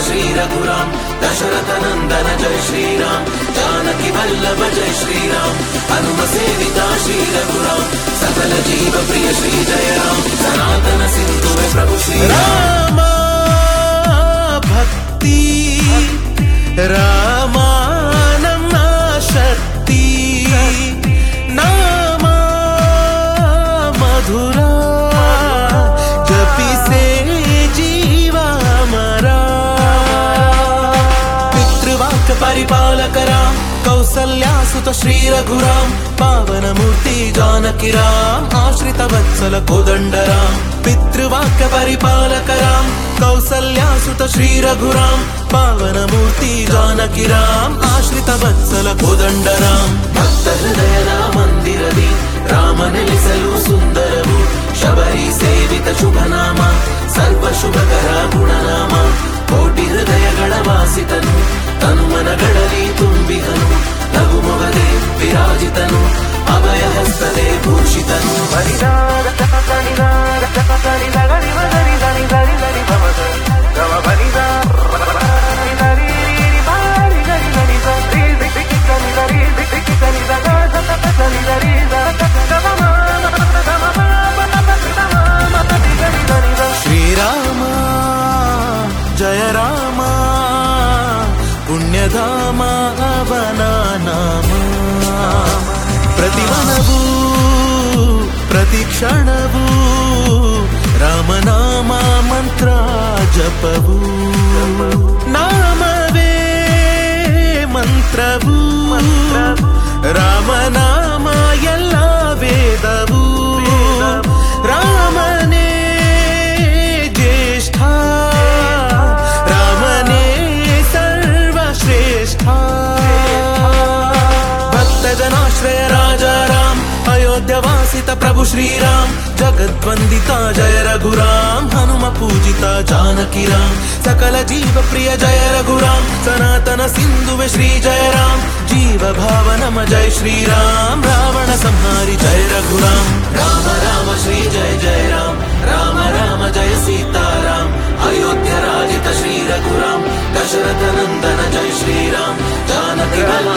श्री रघुराम दशरथ नंदन जय श्रीराम जानकी वल्लभ जय श्रीराम हनुम सेविता श्री रघुराम सकल जीव प्रिय श्री जय राम सनातन सिंधु प्रभु श्री राम भक्ति रामा नम्मा शक्ति नामा मधुरा जपिसे जीवा मरा पितृवाक्य परिपालक राम कौसल्यासुत श्री रघुराम पावन मूर्ति जानकी राम आश्रित वत्सल कोदंड राम पितृवाक्य परिपालक राम कौसल्यासुत श्री रघुराम पावन मूर्ति जानकी राम आश्रित वत्सल कोदंड राम भक्त हृदय मंदिरदि राम ನೆಲೆಸಲು ಸುಂದರವು ಶಬರಿ ಸೇವಿತ ಶುಭ ನಾಮ ಸರ್ವ ಶುಭಕರ ಗುಣನಾಮ ಕೋಟಿ ಹೃದಯಗಳ ವಾಸಿತನು ತನು ಮನಗಳಲ್ಲಿ ತುಂಬಿದನು ನಗು ಮೊಗದೆ ವಿರಾಜಿತನು ಅಭಯ ಹಸ್ತದೆ ಭೂಷಿತನು ಶ್ರೀರಾಮ ಜಯ ರಾಮ ಪುಣ್ಯಧಾಮ ಅವನ ನಾಮ ಪ್ರತಿವನವೂ ಪ್ರತಿ ಕ್ಷಣವೂ ರಾಮನಾಮ ಮಂತ್ರ ಜಪವು ನಾಮವೇ ಮಂತ್ರವು ರಾಮನಾಮ ಎಲ್ಲ ವೇದವು ರಾಮನೇ ಜ್ಯೇಷ್ಠ ರಾಮನೇ ಸರ್ವಶ್ರೇಷ್ಠ ಭಕ್ತ ಜನಾಶ್ರಯ ರಾಜ ರಾಮ್ ಅಯೋಧ್ಯ ವಾಸಿತ ಪ್ರಭು ಶ್ರೀರಾಮ್ ಜಗದ್ವಂದಿತ ಜಯ ರಘುರಾಮ್ ಹನುಮ ಪೂಜಿತ ಜಾನಕಿ ರಾಮ್ ಸಕಲ ಜೀವ ಪ್ರಿಯ ಜಯ ರಘುರಾಮ್ ಸನಾತನ ಸಿಂಧುವೆ ಶ್ರೀ ಜಯ ರಾಮ್ ಜೀವ ಭಾವ ನಮ ಜಯ ಶ್ರೀರಾಮ್ ರಾವಣ ಸಂಹಾರಿ ಜಯ ರಘುರಾಮ್ ರಾಮ ರಾಮ ಶ್ರೀ ಜಯ ಜಯ ರಾಮ್ ರಾಮ ರಾಮ ಜಯ ಸೀತಾರಾಮ್ ಅಯೋಧ್ಯ ರಾಜಿತ ಶ್ರೀ ರಘುರಾಮ್ ದಶರಥ ನಂದನ ಜಯ ಶ್ರೀರಾಮ್ जानकी